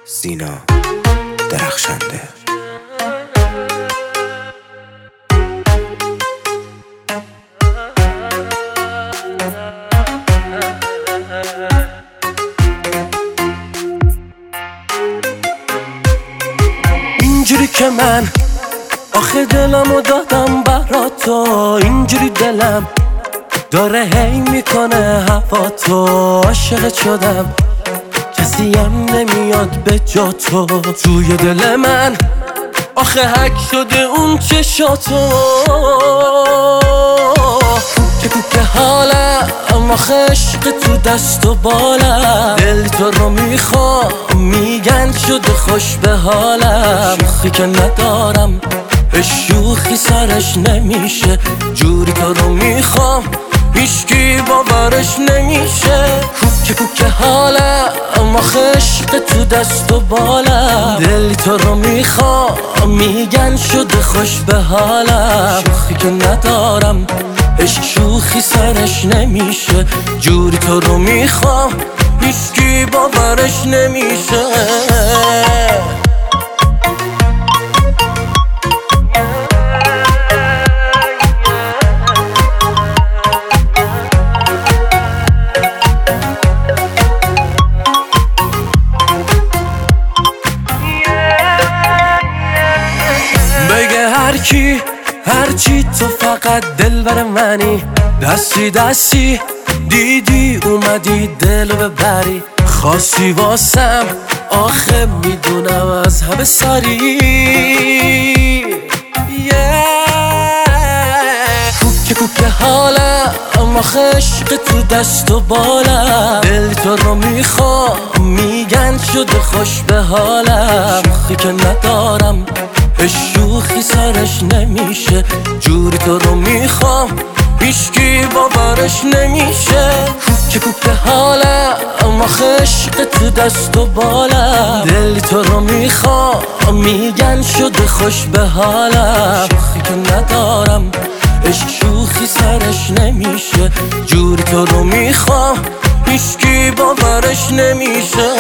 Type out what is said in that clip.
سینا درخشنده. اینجوری که من آخه دلمو دادم برات تو، اینجوری دلم داره هی میکنه هوا تو. عاشقت شدم کسی هم نمیاد به جا تو. توی دل من آخه حک شده اون چشاتو. کوکه حالم آخه عشق تو دست و بالم. دل تو رو میخوام میگن شده خوش به حالم. شوخی که ندارم شوخی سرش نمیشه. جوری تو رو میخوام هیچکی باورش نمیشه. کوکه حالم آخه عشق تو دست و بالم. دل تو رو میخوام میگن شده خوش به حالم. شوخی که ندارم عشق شوخی سرش نمیشه. جوری تو رو میخوام هیچکی باورش نمیشه. بگه هرچی تو فقط دلبر منی. دستی دیدی اومدی دلو ببری. خاصی واسم آخه میدونم از همه سری. کوکه حالم آخه عشق تو دست و بالم. دل تو رو میخوام میگن شده خوش به حالم. شوخی که ندارم شوخی سرش نمیشه. جوری تو رو میخوام هیچکی باورش نمیشه. کوکه حالم آخه عشق تو دست و بالم. دل تو رو میخوام میگن شده خوش به حالم. شوخی که ندارم عشق شوخی سرش نمیشه. جوری تو رو میخوام هیچکی باورش نمیشه.